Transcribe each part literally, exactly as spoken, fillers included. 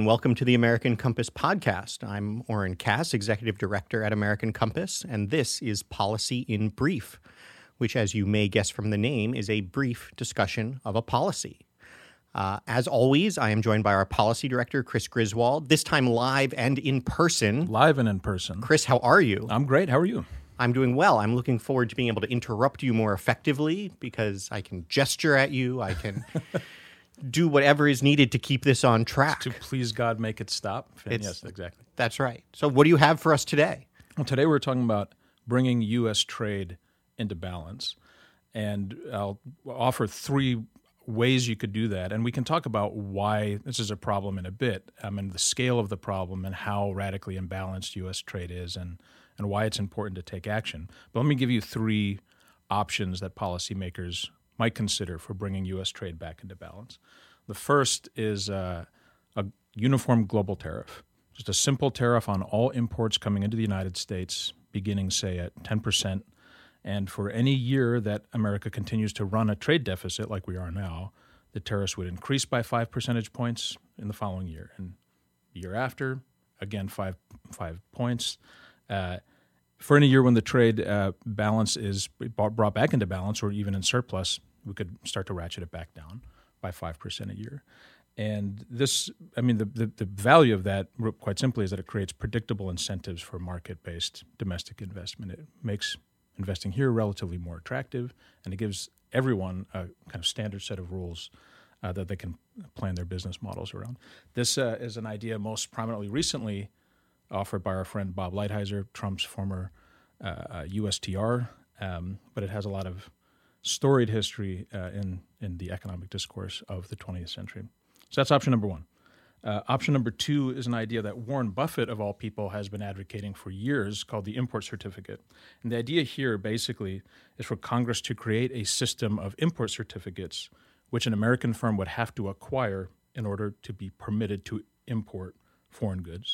and welcome to the American Compass podcast. I'm Oren Cass, Executive Director at American Compass, and this is Policy in Brief, which, as you may guess from the name, is a brief discussion of a policy. Uh, as always, I am joined by our Policy Director, Chris Griswold, this time live and in person. Live and in person. Chris, how are you? I'm great. How are you? I'm doing well. I'm looking forward to being able to interrupt you more effectively because I can gesture at you. I can do whatever is needed to keep this on track. To please God, make it stop. It's, yes, exactly. That's right. So what do you have for us today? Well, today we're talking about bringing U S trade into balance. And I'll offer three ways you could do that. And we can talk about why this is a problem in a bit. I mean, the scale of the problem and how radically imbalanced U S trade is and, and why it's important to take action. But let me give you three options that policymakers might consider for bringing U S trade back into balance. The first is uh, a uniform global tariff, just a simple tariff on all imports coming into the United States, beginning, say, at ten percent. And for any year that America continues to run a trade deficit like we are now, the tariffs would increase by five percentage points in the following year. And the year after, again, five, five points. Uh, for any year when the trade uh, balance is brought back into balance or even in surplus, we could start to ratchet it back down by five percent a year. And this, I mean, the, the, the value of that, quite simply, is that it creates predictable incentives for market-based domestic investment. It makes investing here relatively more attractive, and it gives everyone a kind of standard set of rules uh, that they can plan their business models around. This uh, is an idea most prominently recently offered by our friend Bob Lighthizer, Trump's former uh, uh, U S T R, um, but it has a lot of storied history uh, in, in the economic discourse of the twentieth century. So that's option number one. Uh, option number two is an idea that Warren Buffett, of all people, has been advocating for years called the import certificate. And the idea here basically is for Congress to create a system of import certificates which an American firm would have to acquire in order to be permitted to import foreign goods.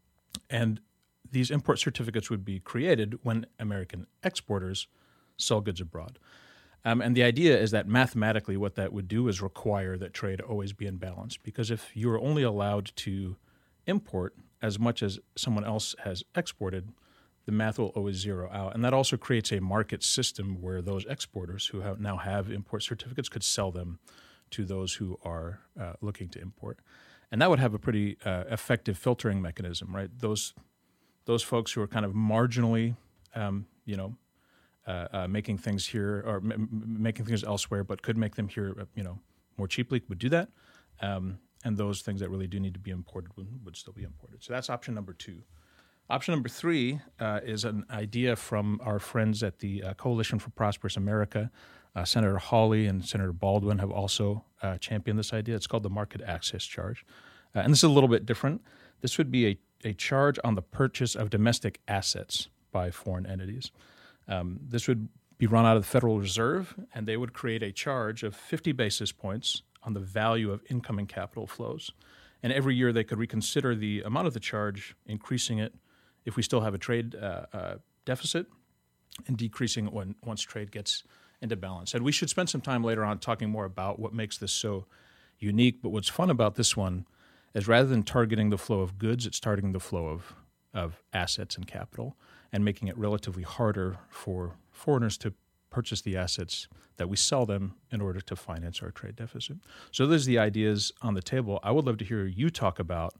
And these import certificates would be created when American exporters sell goods abroad. Um, and the idea is that mathematically what that would do is require that trade always be in balance. Because if you are only allowed to import as much as someone else has exported, the math will always zero out. And that also creates a market system where those exporters who have now have import certificates could sell them to those who are uh, looking to import. And that would have a pretty uh, effective filtering mechanism, right? Those those folks who are kind of marginally, um, you know, Uh, uh, making things here or m- making things elsewhere, but could make them here, uh, you know, more cheaply, would do that. Um, and those things that really do need to be imported would, would still be imported. So that's option number two. Option number three uh, is an idea from our friends at the uh, Coalition for Prosperous America. Uh, Senator Hawley and Senator Baldwin have also uh, championed this idea. It's called the market access charge. Uh, and this is a little bit different. This would be a, a charge on the purchase of domestic assets by foreign entities. Um, this would be run out of the Federal Reserve, and they would create a charge of fifty basis points on the value of incoming capital flows. And every year they could reconsider the amount of the charge, increasing it if we still have a trade uh, uh, deficit, and decreasing it when once trade gets into balance. And we should spend some time later on talking more about what makes this so unique. But what's fun about this one is rather than targeting the flow of goods, it's targeting the flow of, of assets and capital, and making it relatively harder for foreigners to purchase the assets that we sell them in order to finance our trade deficit. So those are the ideas on the table. I would love to hear you talk about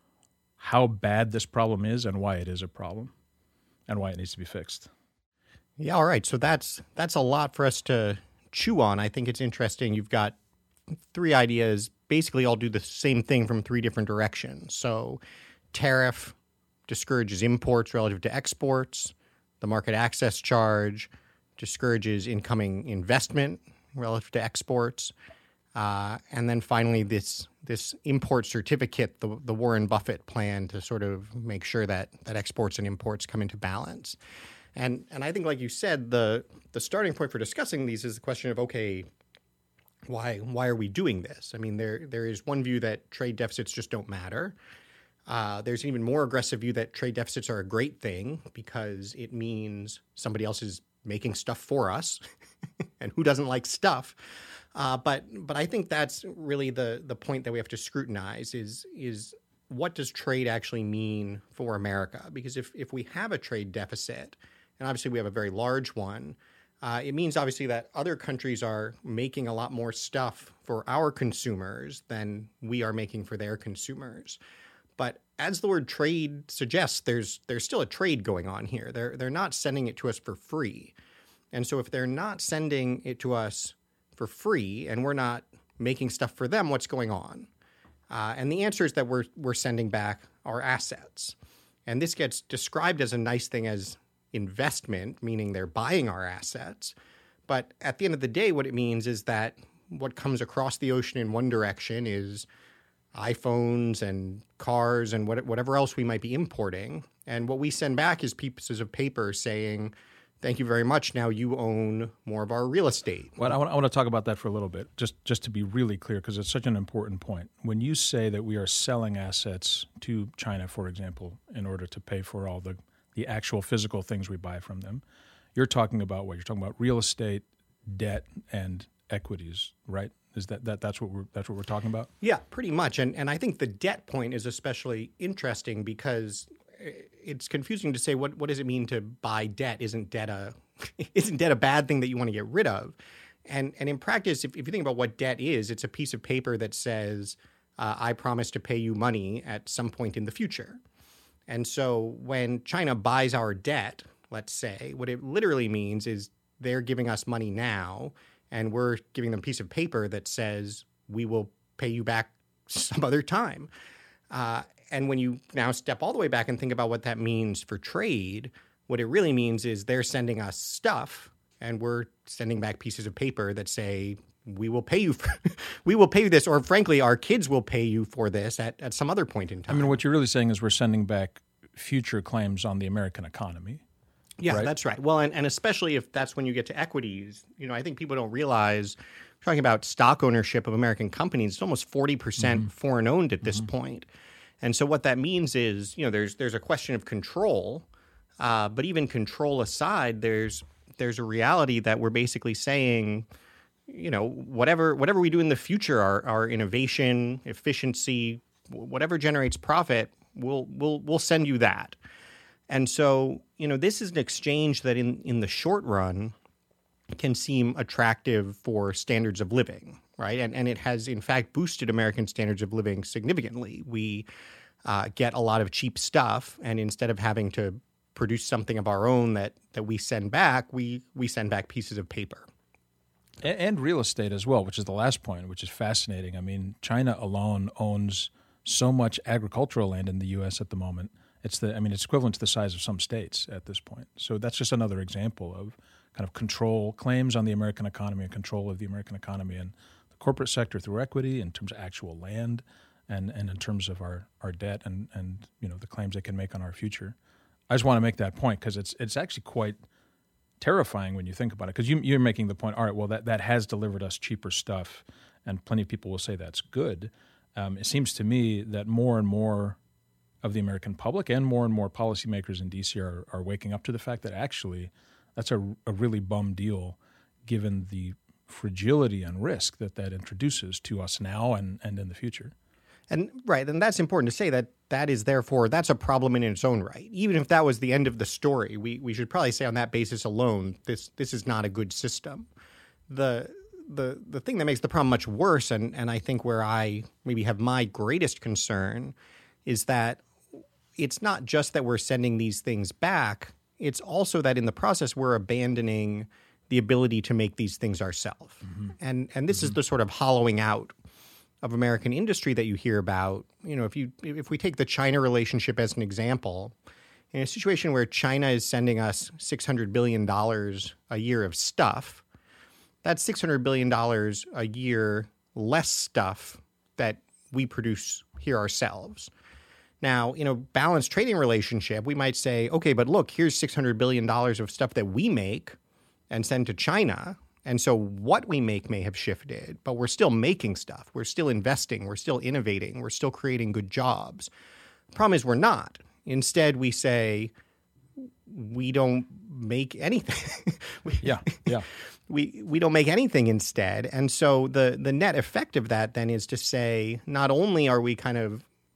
how bad this problem is and why it is a problem and why it needs to be fixed. Yeah, all right. So that's that's a lot for us to chew on. I think it's interesting. You've got three ideas, basically all do the same thing from three different directions. So tariff discourages imports relative to exports. The market access charge discourages incoming investment relative to exports. Uh, and then finally, this this import certificate, the, the Warren Buffett plan to sort of make sure that, that exports and imports come into balance. And and I think, like you said, the the starting point for discussing these is the question of, okay, why why are we doing this? I mean, there there is one view that trade deficits just don't matter. Uh, there's an even more aggressive view that trade deficits are a great thing because it means somebody else is making stuff for us, and who doesn't like stuff? Uh, but but I think that's really the the point that we have to scrutinize is is what does trade actually mean for America? Because if, if we have a trade deficit, and obviously we have a very large one, uh, it means obviously that other countries are making a lot more stuff for our consumers than we are making for their consumers. But as the word trade suggests, there's there's still a trade going on here. They're they're not sending it to us for free. And so if they're not sending it to us for free and we're not making stuff for them, what's going on? Uh, and the answer is that we're we're sending back our assets. And this gets described as a nice thing as investment, meaning they're buying our assets. But at the end of the day, what it means is that what comes across the ocean in one direction is iPhones and cars and what, whatever else we might be importing. And what we send back is pieces of paper saying, thank you very much. Now you own more of our real estate. Well, I want, I want to talk about that for a little bit, just, just to be really clear, because it's such an important point. When you say that we are selling assets to China, for example, in order to pay for all the, the actual physical things we buy from them, you're talking about what? You're talking about real estate, debt, and equities, right? Is that, that that's what we're that's what we're talking about? Yeah, pretty much. And and I think the debt point is especially interesting because it's confusing to say what, what does it mean to buy debt? Isn't debt a isn't debt a bad thing that you want to get rid of? And and in practice, if, if you think about what debt is, it's a piece of paper that says uh, I promise to pay you money at some point in the future. And so when China buys our debt, let's say, what it literally means is they're giving us money now, and we're giving them a piece of paper that says we will pay you back some other time. Uh, and when you now step all the way back and think about what that means for trade, what it really means is they're sending us stuff, and we're sending back pieces of paper that say we will pay you for, we will pay you this, or frankly, our kids will pay you for this at, at some other point in time. I mean, what you're really saying is we're sending back future claims on the American economy. Yeah, right? That's right. Well, and, and especially if that's when you get to equities, you know, I think people don't realize, talking about stock ownership of American companies, it's almost forty percent mm-hmm. foreign owned at this mm-hmm. point. And so what that means is, you know, there's there's a question of control, uh, but even control aside, there's there's a reality that we're basically saying, you know, whatever whatever we do in the future, our, our innovation, efficiency, whatever generates profit, we'll we'll we'll send you that. And so, you know, this is an exchange that in, in the short run can seem attractive for standards of living, right? And and it has, in fact, boosted American standards of living significantly. We uh, get a lot of cheap stuff, and instead of having to produce something of our own that, that we send back, we, we send back pieces of paper. And, and real estate as well, which is the last point, which is fascinating. I mean, China alone owns so much agricultural land in the U S at the moment. It's the, I mean, it's equivalent to the size of some states at this point. So that's just another example of kind of control, claims on the American economy and control of the American economy and the corporate sector through equity in terms of actual land and, and in terms of our, our debt and, and, you know, the claims they can make on our future. I just want to make that point because it's it's actually quite terrifying when you think about it, because you, you're making the point, all right, well, that, that has delivered us cheaper stuff, and plenty of people will say that's good. Um, it seems to me that more and more of the American public and more and more policymakers in D C are, are waking up to the fact that actually that's a, a really bum deal given the fragility and risk that that introduces to us now and, and in the future. And right, and that's important to say that that is therefore, that's a problem in its own right. Even if that was the end of the story, we, we should probably say on that basis alone, this this is not a good system. The the the thing that makes the problem much worse, and, and I think where I maybe have my greatest concern, is that it's not just that we're sending these things back, it's also that in the process we're abandoning the ability to make these things ourselves. Mm-hmm. And and this mm-hmm. is the sort of hollowing out of American industry that you hear about. You know, if you if we take the China relationship as an example, in a situation where China is sending us six hundred billion dollars a year of stuff, that's six hundred billion dollars a year less stuff that we produce here ourselves. Now, in a balanced trading relationship, we might say, okay, but look, here's six hundred billion dollars of stuff that we make and send to China. And so what we make may have shifted, but we're still making stuff. We're still investing. We're still innovating. We're still creating good jobs. The problem is we're not. Instead, we say we don't make anything. we, yeah, yeah. We we don't make anything instead. And so the, the net effect of that then is to say not only are we kind of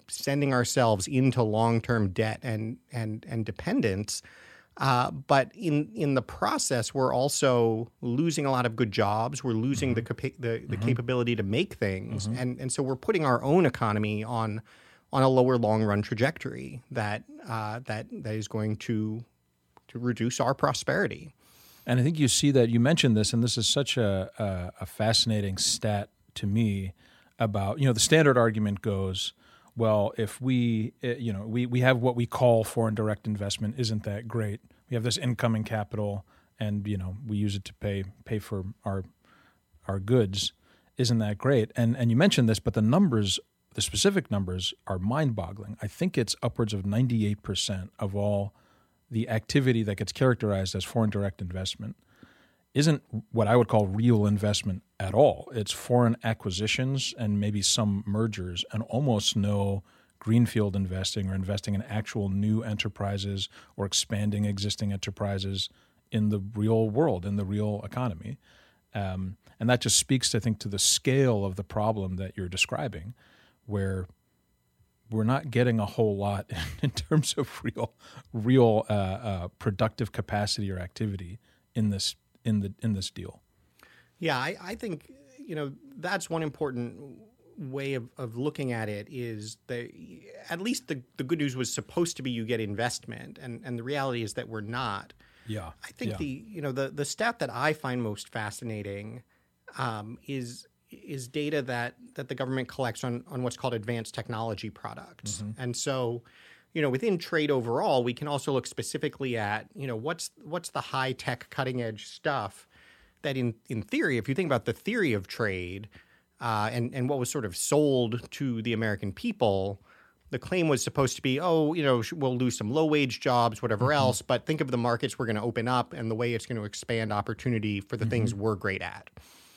sending ourselves into long-term debt and and and dependence. Uh, but in in the process, we're also losing a lot of good jobs. We're losing mm-hmm. the, capa- the the mm-hmm. capability to make things, mm-hmm. and and so we're putting our own economy on on a lower long-run trajectory that uh, that that is going to to reduce our prosperity. And I think you see that you mentioned this, and this is such a, a, a fascinating stat to me about, you know, the standard argument goes, well, if we, you know, we, we have what we call foreign direct investment, isn't that great? We have this incoming capital, and, you know, we use it to pay pay for our our goods. Isn't that great? And and you mentioned this, but the numbers, the specific numbers, are mind-boggling. I think it's upwards of ninety-eight percent of all the activity that gets characterized as foreign direct investment isn't what I would call real investment at all. It's foreign acquisitions and maybe some mergers, and almost no greenfield investing or investing in actual new enterprises or expanding existing enterprises in the real world, in the real economy. Um, and that just speaks, I think, to the scale of the problem that you're describing, where we're not getting a whole lot in terms of real, real uh, uh, productive capacity or activity in this in the in this deal. Yeah, I, I think you know that's one important way of, of looking at it is that at least the, the good news was supposed to be you get investment, and, and the reality is that we're not. Yeah, I think yeah. the you know the the stat that I find most fascinating um, is. is data that, that the government collects on, on what's called advanced technology products. Mm-hmm. And so, you know, within trade overall, we can also look specifically at, you know, what's what's the high-tech, cutting-edge stuff that in, in theory, if you think about the theory of trade uh, and, and what was sort of sold to the American people, the claim was supposed to be, oh, you know, we'll lose some low-wage jobs, whatever mm-hmm. else, but think of the markets we're going to open up and the way it's going to expand opportunity for the mm-hmm. things we're great at.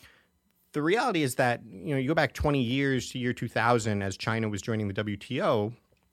The reality is that, you know, you go back twenty years to year two thousand as China was joining the W T O,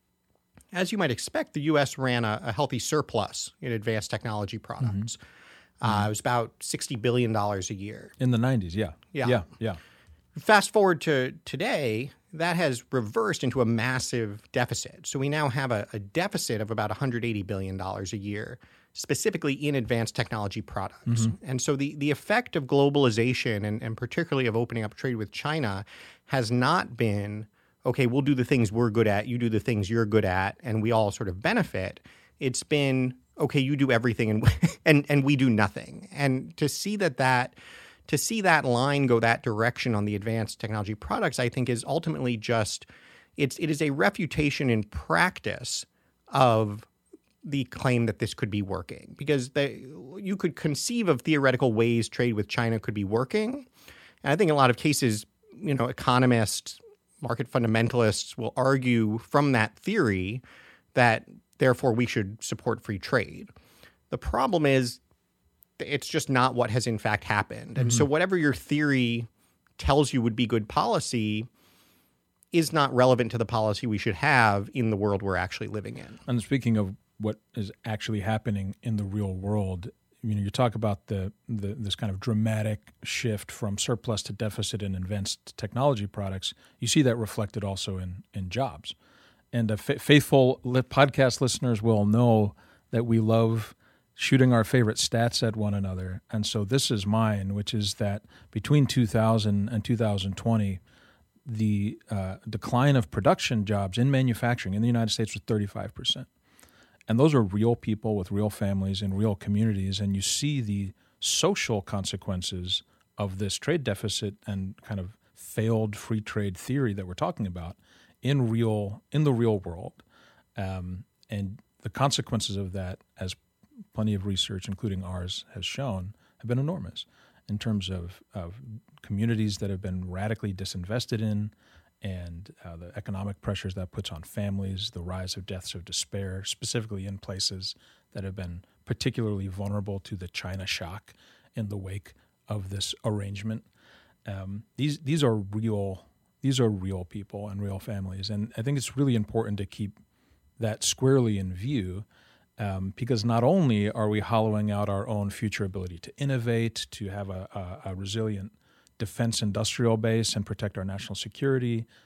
as you might expect, the U S ran a, a healthy surplus in advanced technology products. Mm-hmm. Uh, it was about sixty billion dollars a year. In the nineties, yeah. Yeah. Yeah, yeah. Fast forward to today, that has reversed into a massive deficit. So we now have a, a deficit of about one hundred eighty billion dollars a year, specifically in advanced technology products. Mm-hmm. And so the, the effect of globalization and, and particularly of opening up trade with China has not been, okay, we'll do the things we're good at, you do the things you're good at, and we all sort of benefit. It's been, okay, you do everything and and, and we do nothing. And to see that that to see that line go that direction on the advanced technology products, I think is ultimately just, it's it is a refutation in practice of the claim that this could be working, because they, you could conceive of theoretical ways trade with China could be working. And I think in a lot of cases, you know, economists, market fundamentalists will argue from that theory that therefore we should support free trade. The problem is it's just not what has in fact happened. And mm-hmm. so whatever your theory tells you would be good policy is not relevant to the policy we should have in the world we're actually living in. And speaking of what is actually happening in the real world, you know, you talk about the, the this kind of dramatic shift from surplus to deficit in advanced technology products. You see that reflected also in in jobs. And uh, f- faithful li- podcast listeners will know that we love shooting our favorite stats at one another. And so this is mine, which is that between two thousand and two thousand twenty, the uh, decline of production jobs in manufacturing in the United States was thirty-five percent. And those are real people with real families in real communities. And you see the social consequences of this trade deficit and kind of failed free trade theory that we're talking about in real in the real world. Um, and the consequences of that, as plenty of research, including ours, has shown, have been enormous in terms of, of communities that have been radically disinvested in, and uh, the economic pressures that puts on families, the rise of deaths of despair, specifically in places that have been particularly vulnerable to the China shock in the wake of this arrangement. Um, these these are real these are real people and real families, and I think it's really important to keep that squarely in view, um, because not only are we hollowing out our own future ability to innovate, to have a, a, a resilient defense industrial base and protect our national security,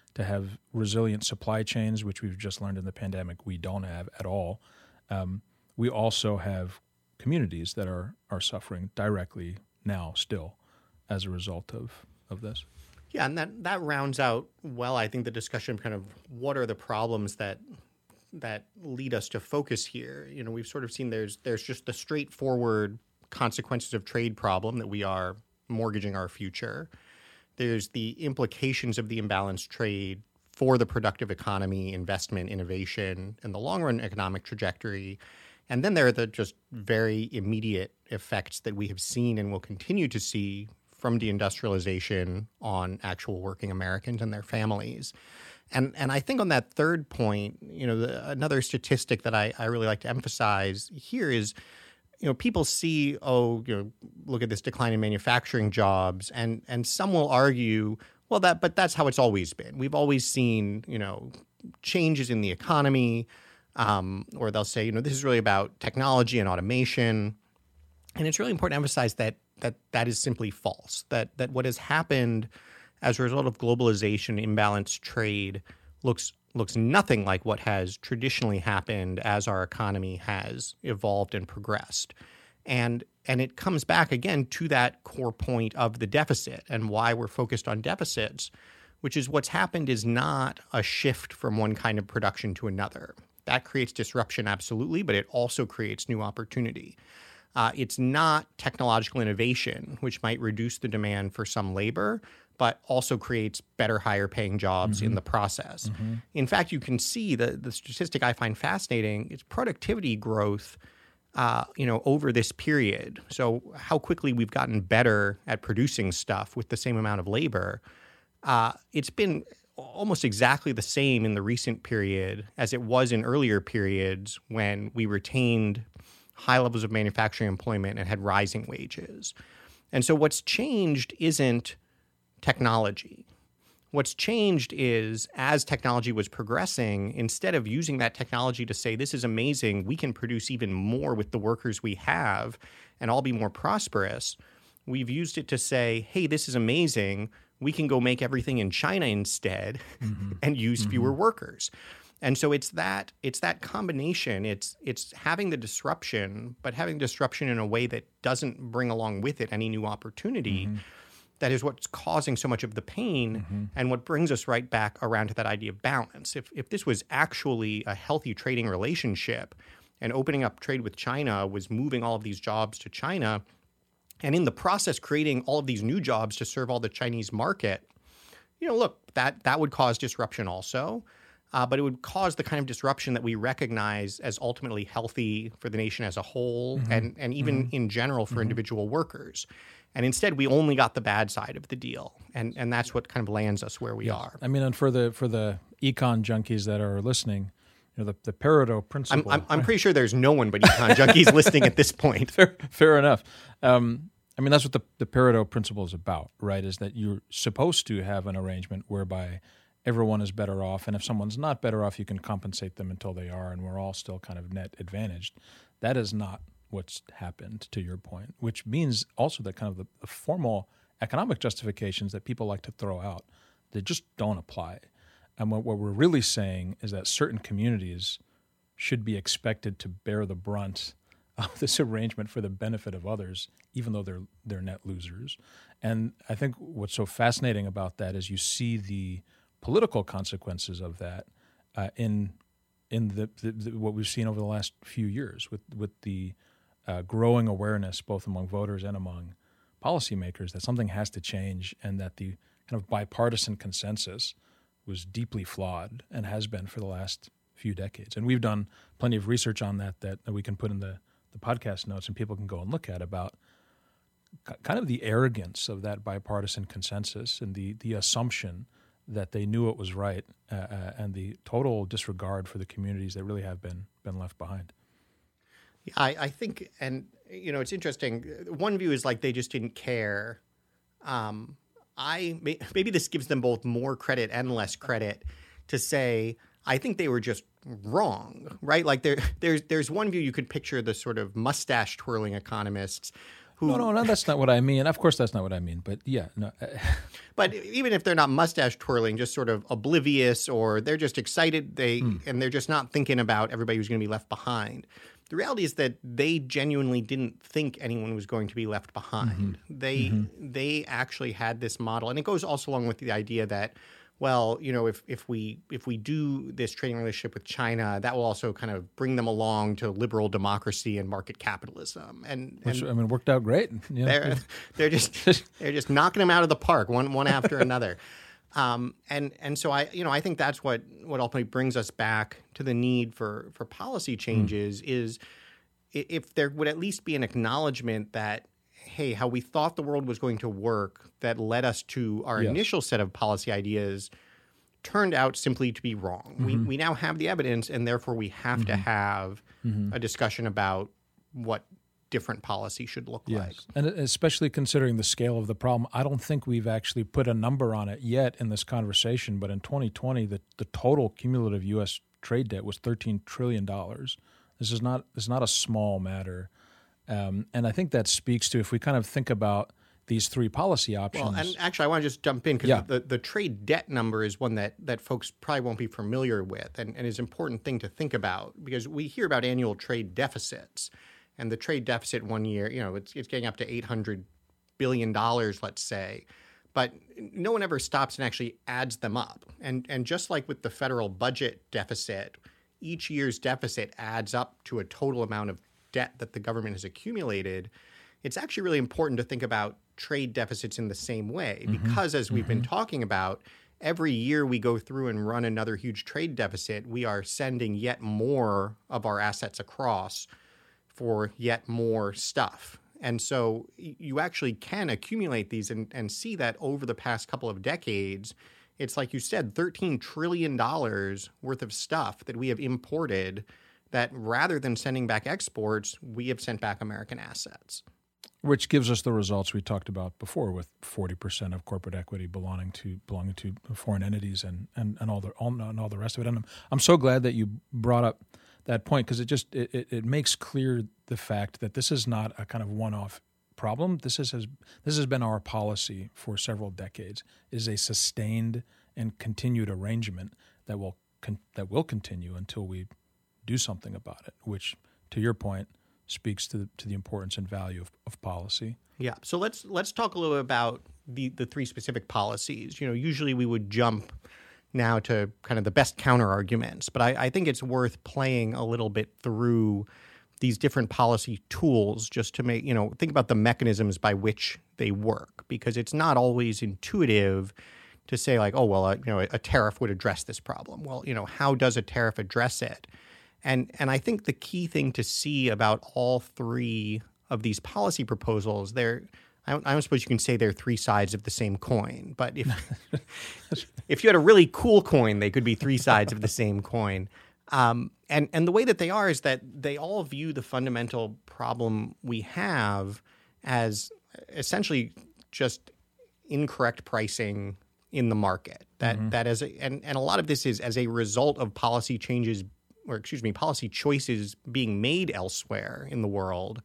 to have resilient supply chains, which we've just learned in the pandemic we don't have at all. Um, we also have communities that are are suffering directly now still as a result of, of this. Yeah, and that, that rounds out, well, I think the discussion of kind of what are the problems that that lead us to focus here. You know, we've sort of seen there's there's just the straightforward consequences of trade problem that we are mortgaging our future. There's the implications of the imbalanced trade for the productive economy, investment, innovation, and the long-run economic trajectory. And then there are the just very immediate effects that we have seen and will continue to see from deindustrialization on actual working Americans and their families. And and I think on that third point, you know, the, another statistic that I, I really like to emphasize here is, you know, people see, oh, you know, look at this decline in manufacturing jobs, and and some will argue, well, that but that's how it's always been. We've always seen, you know, changes in the economy, um, or they'll say, you know, this is really about technology and automation. And it's really important to emphasize that that that is simply false, that that what has happened as a result of globalization, imbalanced trade, looks looks nothing like what has traditionally happened as our economy has evolved and progressed. And and it comes back again to that core point of the deficit and why we're focused on deficits, which is what's happened is not a shift from one kind of production to another. That creates disruption, absolutely, but it also creates new opportunity. Uh, it's not technological innovation, which might reduce the demand for some labor, but also creates better, higher paying jobs mm-hmm. in the process. Mm-hmm. In fact, you can see the, the statistic I find fascinating is productivity growth uh, you know, over this period. So how quickly we've gotten better at producing stuff with the same amount of labor. Uh, it's been almost exactly the same in the recent period as it was in earlier periods when we retained high levels of manufacturing employment and had rising wages. And so what's changed isn't technology. What's changed is as technology was progressing, instead of using that technology to say, this is amazing, we can produce even more with the workers we have and all be more prosperous, we've used it to say, hey, this is amazing, we can go make everything in China instead mm-hmm. and use mm-hmm. fewer workers. And so it's that it's that combination. It's it's having the disruption, but having disruption in a way that doesn't bring along with it any new opportunity. Mm-hmm. That is what's causing so much of the pain mm-hmm. and what brings us right back around to that idea of balance. If if this was actually a healthy trading relationship and opening up trade with China was moving all of these jobs to China and in the process creating all of these new jobs to serve all the Chinese market, you know, look, that that would cause disruption also. Uh, but it would cause the kind of disruption that we recognize as ultimately healthy for the nation as a whole mm-hmm. and, and even mm-hmm. in general for mm-hmm. individual workers. And instead, we only got the bad side of the deal. And and that's what kind of lands us where we yes. are. I mean, and for the for the econ junkies that are listening, you know, the, the Pareto principle. I'm, I'm, I'm pretty sure there's no one but econ junkies listening at this point. Fair, fair enough. Um, I mean, that's what the, the Pareto principle is about, right? Is that you're supposed to have an arrangement whereby everyone is better off, and if someone's not better off, you can compensate them until they are, and we're all still kind of net advantaged. That is not what's happened, to your point, which means also that kind of the, the formal economic justifications that people like to throw out, they just don't apply. And what, what we're really saying is that certain communities should be expected to bear the brunt of this arrangement for the benefit of others, even though they're they're net losers. And I think what's so fascinating about that is you see the political consequences of that uh, in in the, the, the what we've seen over the last few years with with the uh, growing awareness both among voters and among policymakers that something has to change and that the kind of bipartisan consensus was deeply flawed and has been for the last few decades. And we've done plenty of research on that that, that we can put in the, the podcast notes and people can go and look at about kind of the arrogance of that bipartisan consensus and the the assumption that they knew it was right, uh, uh, and the total disregard for the communities that really have been been left behind. Yeah, I, I think, and you know, it's interesting. One view is like they just didn't care. Um, I maybe this gives them both more credit and less credit to say I think they were just wrong, right? Like there, there's there's one view you could picture the sort of mustache twirling economists who No, no, no, that's not what I mean. Of course, that's not what I mean. But yeah, no. But even if they're not mustache twirling, just sort of oblivious, or they're just excited, they mm. and they're just not thinking about everybody who's going to be left behind. The reality is that they genuinely didn't think anyone was going to be left behind. Mm-hmm. They mm-hmm. they actually had this model, and it goes also along with the idea that, well, you know, if if we if we do this trading relationship with China, that will also kind of bring them along to liberal democracy and market capitalism. And, Which, and I mean, worked out great. Yeah. They're they're just they're just knocking them out of the park one one after another. Um, and and so I you know I think that's what what ultimately brings us back to the need for for policy changes mm. is if there would at least be an acknowledgement that, hey, how we thought the world was going to work that led us to our yes. initial set of policy ideas turned out simply to be wrong. Mm-hmm. We we now have the evidence, and therefore we have mm-hmm. to have mm-hmm. a discussion about what different policy should look yes. like. And especially considering the scale of the problem, I don't think we've actually put a number on it yet in this conversation, but in twenty twenty, the, the total cumulative U S trade debt was thirteen trillion dollars. This is not, this is not a small matter. Um, and I think that speaks to, if we kind of think about these three policy options. Well, and actually, I want to just jump in because yeah. the, the trade debt number is one that, that folks probably won't be familiar with, and, and is an important thing to think about, because we hear about annual trade deficits. And the trade deficit one year, you know, it's it's getting up to eight hundred billion dollars, let's say. But no one ever stops and actually adds them up. And and just like with the federal budget deficit, each year's deficit adds up to a total amount of debt that the government has accumulated. It's actually really important to think about trade deficits in the same way, mm-hmm. because as we've mm-hmm. been talking about, every year we go through and run another huge trade deficit, we are sending yet more of our assets across for yet more stuff. And so you actually can accumulate these and, and see that over the past couple of decades, it's like you said, thirteen trillion dollars worth of stuff that we have imported that rather than sending back exports, we have sent back American assets. Which gives us the results we talked about before, with forty percent of corporate equity belonging to belonging to foreign entities and, and, and all the all, and all the rest of it. And I'm, I'm so glad that you brought up that point, because it just it, it, it makes clear the fact that this is not a kind of one-off problem. This is has this has been our policy for several decades. It is a sustained and continued arrangement that will con- that will continue until we do something about it. Which, to your point, speaks to the, to the importance and value of, of policy. Yeah. So let's let's talk a little bit about the the three specific policies. You know, usually we would jump now to kind of the best counter arguments, but I, I think it's worth playing a little bit through these different policy tools just to make, you know, think about the mechanisms by which they work, because it's not always intuitive to say like, oh, well, uh, you know, a, a tariff would address this problem. Well, you know, how does a tariff address it? And and I think the key thing to see about all three of these policy proposals, they're I don't, I don't suppose you can say they're three sides of the same coin, but if if you had a really cool coin, they could be three sides of the same coin. Um, and and the way that they are is that they all view the fundamental problem we have as essentially just incorrect pricing in the market. That mm-hmm. that as a, and and a lot of this is as a result of policy changes, or excuse me, policy choices being made elsewhere in the world.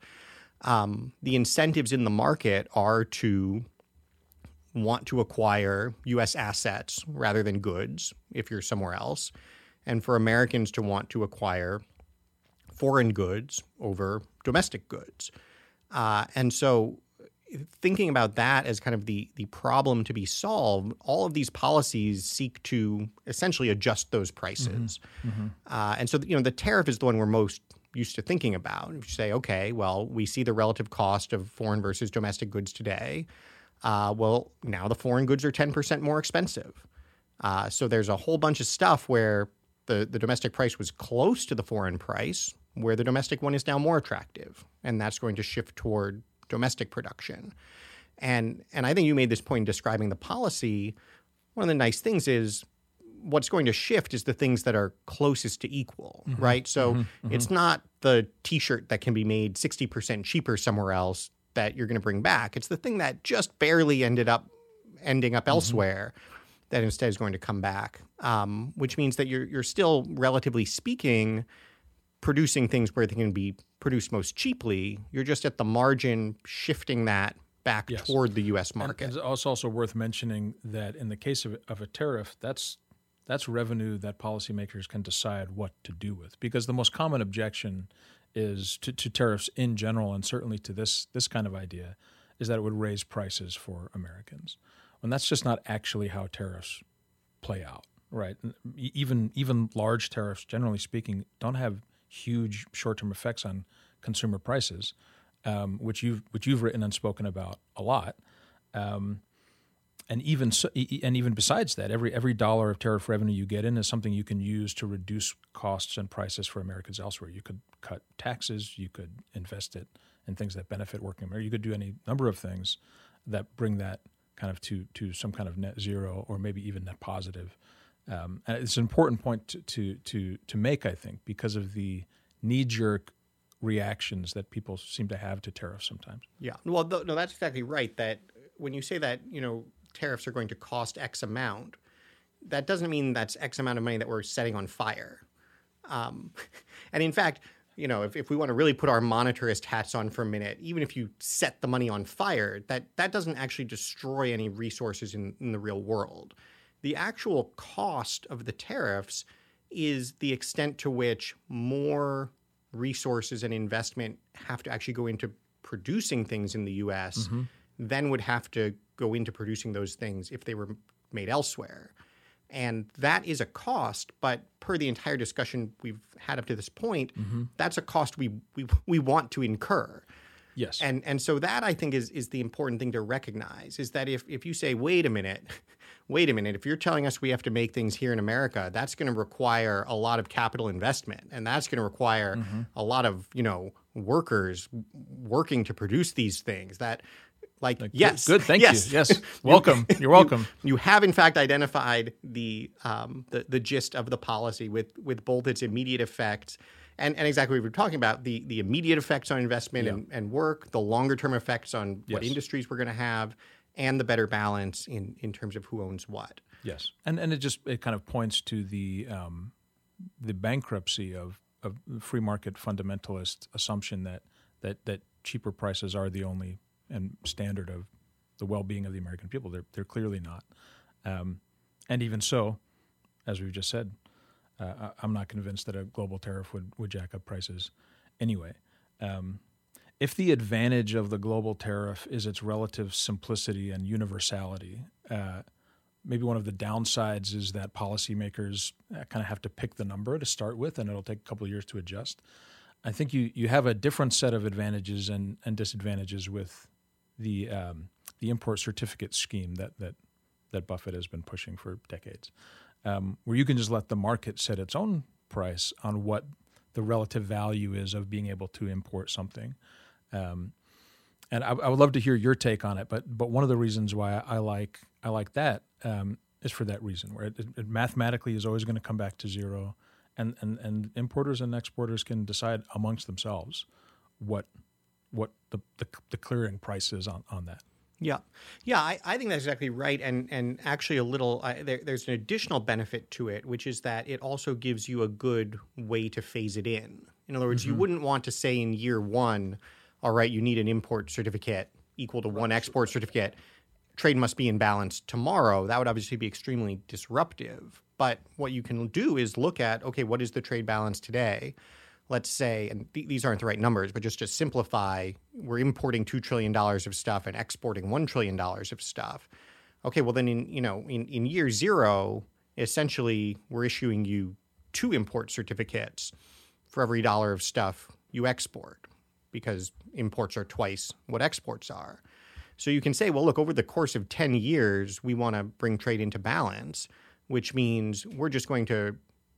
Um, the incentives in the market are to want to acquire U S assets rather than goods if you're somewhere else, and for Americans to want to acquire foreign goods over domestic goods. Uh, and so thinking about that as kind of the, the problem to be solved, all of these policies seek to essentially adjust those prices. Mm-hmm. Mm-hmm. Uh, and so, you know, the tariff is the one we're most used to thinking about. If you say, okay, well, we see the relative cost of foreign versus domestic goods today. Uh, well, now the foreign goods are ten percent more expensive. Uh, so there's a whole bunch of stuff where the, the domestic price was close to the foreign price, where the domestic one is now more attractive. And that's going to shift toward domestic production. And and I think you made this point in describing the policy. One of the nice things is what's going to shift is the things that are closest to equal, mm-hmm. right? So mm-hmm. Mm-hmm. it's not the T-shirt that can be made sixty percent cheaper somewhere else that you're going to bring back. It's the thing that just barely ended up ending up mm-hmm. elsewhere that instead is going to come back, um, which means that you're you're still, relatively speaking, producing things where they can be produced most cheaply. You're just at the margin shifting that back yes. toward the U S market. And it's also worth mentioning that in the case of, of a tariff, that's that's revenue that policymakers can decide what to do with. Because the most common objection is to, to tariffs in general, and certainly to this this kind of idea, is that it would raise prices for Americans. And that's just not actually how tariffs play out, right? Even even large tariffs, generally speaking, don't have huge short-term effects on consumer prices, um, which you've which you've written and spoken about a lot. Um, and even so, and even besides that, every every dollar of tariff revenue you get in is something you can use to reduce costs and prices for Americans elsewhere. You could cut taxes, you could invest it in things that benefit working Americans. You could do any number of things that bring that kind of to to some kind of net zero or maybe even net positive. Um, and it's an important point to, to to to make, I think, because of the knee-jerk reactions that people seem to have to tariffs sometimes. Yeah, well, th- no, that's exactly right. That when you say that, you know, tariffs are going to cost X amount, that doesn't mean that's X amount of money that we're setting on fire. Um, and in fact, you know, if, if we want to really put our monetarist hats on for a minute, even if you set the money on fire, that, that doesn't actually destroy any resources in, in the real world. The actual cost of the tariffs is the extent to which more resources and investment have to actually go into producing things in the U S mm-hmm. than would have to go into producing those things if they were made elsewhere. And that is a cost, but per the entire discussion we've had up to this point, mm-hmm. that's a cost we, we we want to incur. Yes. And and so that, I think, is is the important thing to recognize, is that if, if you say, wait a minute, wait a minute, if you're telling us we have to make things here in America, that's going to require a lot of capital investment, and that's going to require mm-hmm. a lot of, you know, workers working to produce these things. That Like, like, yes. Good, good. Thank yes. you. Yes. Welcome. You're welcome. You, you have, in fact, identified the, um, the the gist of the policy with, with both its immediate effects and, and exactly what we were talking about, the, the immediate effects on investment yeah. and, and work, the longer-term effects on what yes. industries we're going to have, and the better balance in, in terms of who owns what. Yes. And and it just it kind of points to the um, the bankruptcy of, of free market fundamentalist assumption that, that, that cheaper prices are the only and standard of the well-being of the American people. They're they're clearly not. Um, and even so, as we've just said, uh, I'm not convinced that a global tariff would, would jack up prices anyway. Um, if the advantage of the global tariff is its relative simplicity and universality, uh, maybe one of the downsides is that policymakers kind of have to pick the number to start with, and it'll take a couple of years to adjust. I think you, you have a different set of advantages and, and disadvantages with the um, the import certificate scheme that, that that Buffett has been pushing for decades, um, where you can just let the market set its own price on what the relative value is of being able to import something. Um, and I, I would love to hear your take on it, but but one of the reasons why I like I like that um, is for that reason, where it, it mathematically is always going to come back to zero. And, and and importers and exporters can decide amongst themselves what what the, the, the clearing price is on, on that. Yeah, yeah, I, I think that's exactly right. And and actually a little uh, there, there's an additional benefit to it, which is that it also gives you a good way to phase it in. In other words, mm-hmm. you wouldn't want to say in year one, all right, you need an import certificate equal to one export certificate. Trade must be in balance tomorrow. That would obviously be extremely disruptive. But what you can do is look at, okay, what is the trade balance today? Let's say, and th- these aren't the right numbers, but just to simplify, we're importing two trillion dollars of stuff and exporting one trillion dollars of stuff. Okay, well then in, you know, in, in year zero, essentially we're issuing you two import certificates for every dollar of stuff you export, because imports are twice what exports are. So you can say, well, look, over the course of ten years, we want to bring trade into balance, which means we're just going to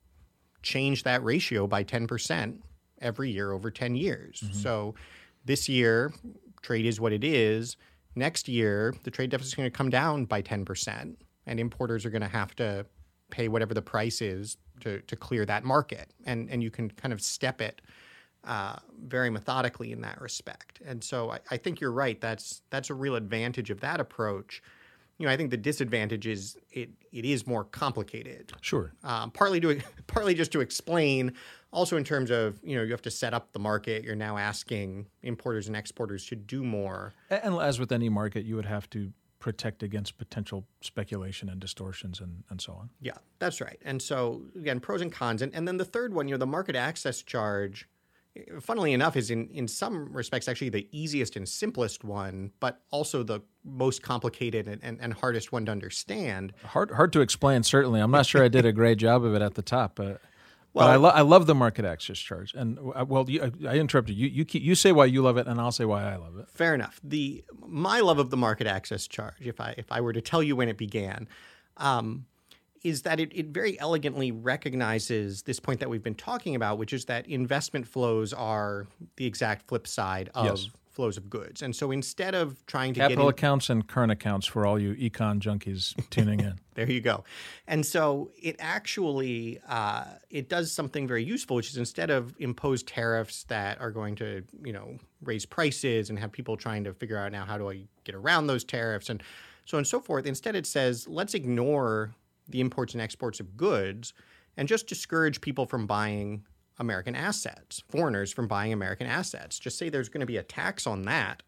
change that ratio by ten percent every year over ten years. Mm-hmm. So this year, trade is what it is. Next year, the trade deficit is going to come down by ten percent, and importers are going to have to pay whatever the price is to, to clear that market. And, and you can kind of step it uh, very methodically in that respect. And so I, I think you're right. That's that's a real advantage of that approach. You know, I think the disadvantage is it it is more complicated. Sure. Um, partly to partly just to explain also in terms of, you know, you have to set up the market. You're now asking importers and exporters to do more. And as with any market, you would have to protect against potential speculation and distortions and, and so on. Yeah, that's right. And so, again, pros and cons. And, and then the third one, you know, the market access charge, funnily enough, is in, in some respects actually the easiest and simplest one, but also the most complicated and, and, and hardest one to understand. Hard hard to explain, certainly. I'm not sure I did a great job of it at the top. But, Well, but I, lo- I love the market access charge. And, uh, well, you, I, I interrupted you. You, keep, you say why you love it, and I'll say why I love it. Fair enough. The my love of the market access charge, if I if I were to tell you when it began, um, is that it, it very elegantly recognizes this point that we've been talking about, which is that investment flows are the exact flip side of Yes. flows of goods. And so instead of trying to Capital get in, accounts and current accounts for all you econ junkies tuning in. there you go. And so it actually uh, it does something very useful, which is instead of impose tariffs that are going to, you know, raise prices and have people trying to figure out now how do I get around those tariffs and so on and so forth. Instead, it says let's ignore the imports and exports of goods and just discourage people from buying American assets, foreigners from buying American assets. Just say there's going to be a tax on that.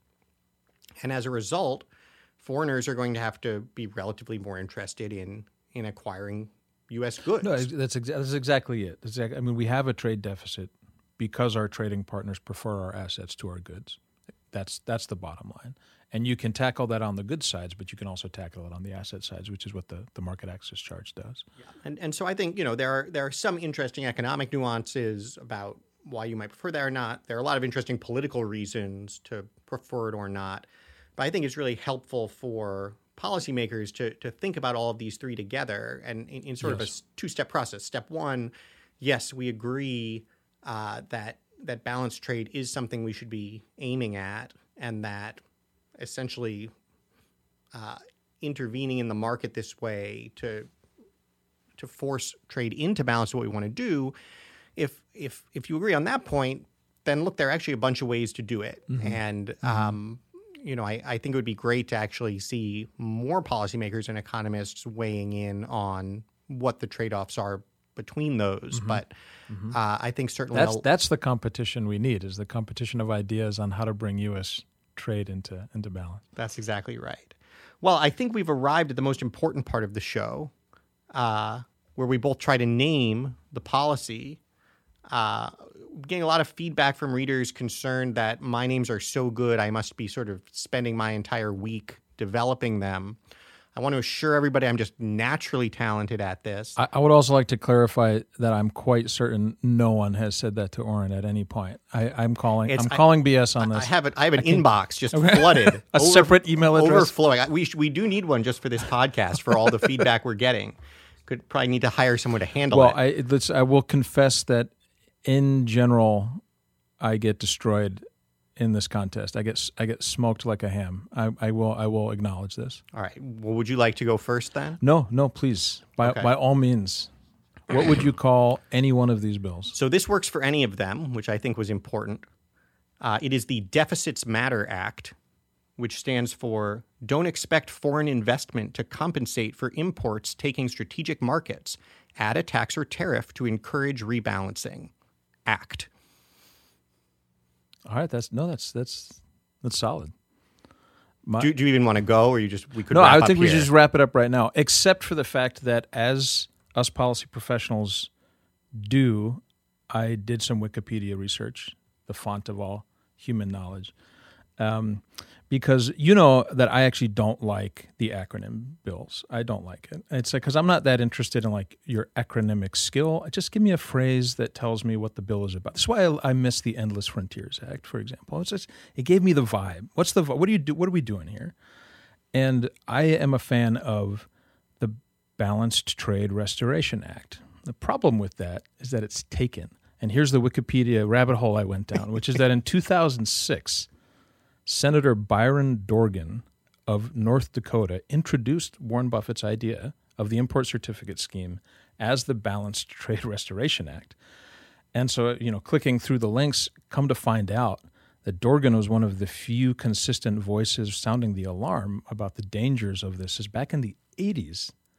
And as a result, foreigners are going to have to be relatively more interested in, in acquiring U S goods. No, that's, exa- that's exactly it. That's exact- I mean, we have a trade deficit because our trading partners prefer our assets to our goods. That's that's the bottom line. And you can tackle that on the good sides, but you can also tackle it on the asset sides, which is what the, the market access charge does. Yeah. And and so I think, you know, there are there are some interesting economic nuances about why you might prefer that or not. There are a lot of interesting political reasons to prefer it or not. But I think it's really helpful for policymakers to to think about all of these three together and in, in sort Yes. of a two-step process. Step one, yes, we agree uh, that that balanced trade is something we should be aiming at, and that essentially uh, intervening in the market this way to to force trade into balance is what we want to do. If if if you agree on that point, then look, there are actually a bunch of ways to do it. Mm-hmm. And mm-hmm. um, you know, I, I think it would be great to actually see more policymakers and economists weighing in on what the trade-offs are between those. Mm-hmm. But mm-hmm. Uh, I think certainly that's I'll, that's the competition we need, is the competition of ideas on how to bring U S trade into into balance. That's exactly right. Well, I think we've arrived at the most important part of the show, uh, where we both try to name the policy. Uh, getting a lot of feedback from readers concerned that my names are so good, I must be sort of spending my entire week developing them. I want to assure everybody I'm just naturally talented at this. I, I would also like to clarify that I'm quite certain no one has said that to Oren at any point. I, I'm calling It's- I'm I- calling B S on I this. have it. I have an inbox just flooded. A separate email address? overflowing. I- We sh- we do need one just for this podcast for all the feedback we're getting. Could probably need to hire someone to handle well, it. I let's, I will confess that in general, I get destroyed in this contest. I get I get smoked like a ham. I, I will I will acknowledge this. All right. Well, would you like to go first then? No, no, please. By Okay. by all means. What would you call any one of these bills? So this works for any of them, which I think was important. Uh, it is the Deficits Matter Act, which stands for Don't Expect Foreign Investment to Compensate for Imports Taking Strategic Markets. Add a tax or tariff to encourage rebalancing. Act. All right, that's no, that's that's that's solid. My, Do, do you even want to go, or you just we could? no, wrap I up think we here? should just wrap it up right now. Except for the fact that as us policy professionals do, I did some Wikipedia research, the font of all human knowledge, um, because you know that I actually don't like the acronym bills. I don't like it. It's because I'm not that interested in like your acronymic skill. Just give me a phrase that tells me what the bill is about. That's why I, I miss the Endless Frontiers Act, for example. It's just, it gave me the vibe. What's the what do you do? What are we doing here? And I am a fan of the Balanced Trade Restoration Act. The problem with that is that it's taken. And here's the Wikipedia rabbit hole I went down, which is that in two thousand six, Senator Byron Dorgan of North Dakota introduced Warren Buffett's idea of the import certificate scheme as the Balanced Trade Restoration Act. And so, you know, clicking through the links, come to find out that Dorgan was one of the few consistent voices sounding the alarm about the dangers of this. Is back in the eighties,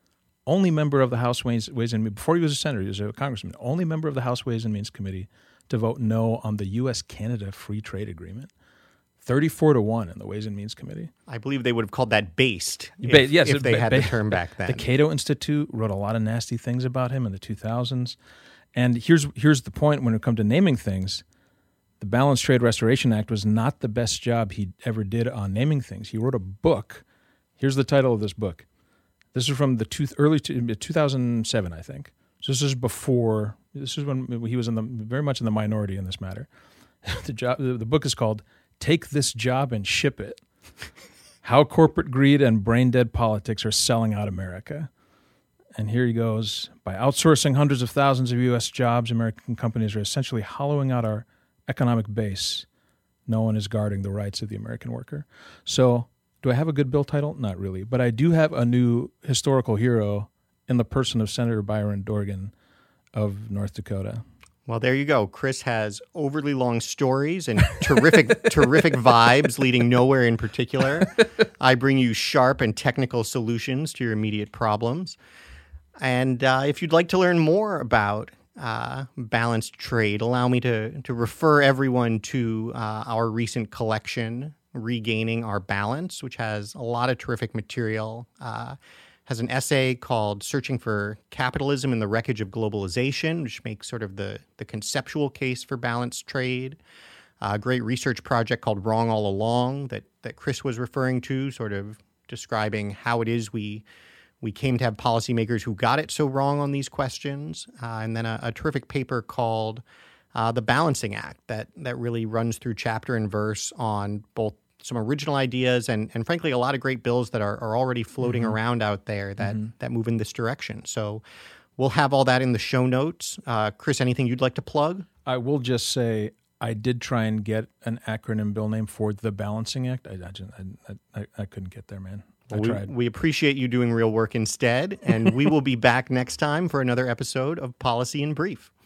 only member of the House Ways, Ways and Means, before he was a senator, he was a congressman, only member of the House Ways and Means Committee to vote no on the U S Canada Free Trade Agreement. thirty-four to one in the Ways and Means Committee. I believe they would have called that based if, ba- yes, if they ba- had ba- the term back then. The Cato Institute wrote a lot of nasty things about him in the two thousands. And here's here's the point when it comes to naming things. The Balanced Trade Restoration Act was not the best job he ever did on naming things. He wrote a book. Here's the title of this book. This is from the two, early two thousand seven, I think. So this is before, this is when he was in the very much in the minority in this matter. The, job, the, the book is called Take This Job and Ship It. How Corporate Greed and Brain-Dead Politics Are Selling Out America. And here he goes. By outsourcing hundreds of thousands of U S jobs, American companies are essentially hollowing out our economic base. No one is guarding the rights of the American worker. So do I have a good bill title? Not really. But I do have a new historical hero in the person of Senator Byron Dorgan of North Dakota. Well, there you go. Chris has overly long stories and terrific, terrific vibes leading nowhere in particular. I bring you sharp and technical solutions to your immediate problems. And uh, if you'd like to learn more about uh, balanced trade, allow me to, to refer everyone to uh, our recent collection, Regaining Our Balance, which has a lot of terrific material. Uh, has an essay called Searching for Capitalism in the Wreckage of Globalization, which makes sort of the, the conceptual case for balanced trade. A great research project called Wrong All Along that, that Chris was referring to, sort of describing how it is we we came to have policymakers who got it so wrong on these questions. Uh, and then a, a terrific paper called uh, The Balancing Act that, that really runs through chapter and verse on both some original ideas and, and frankly, a lot of great bills that are, are already floating mm-hmm. around out there that, mm-hmm. that move in this direction. So we'll have all that in the show notes. Uh, Chris, anything you'd like to plug? I will just say I did try and get an acronym bill name for the Balancing Act. I, I, just, I, I, I couldn't get there, man. I well, tried. We, we appreciate you doing real work instead, and we will be back next time for another episode of Policy in Brief.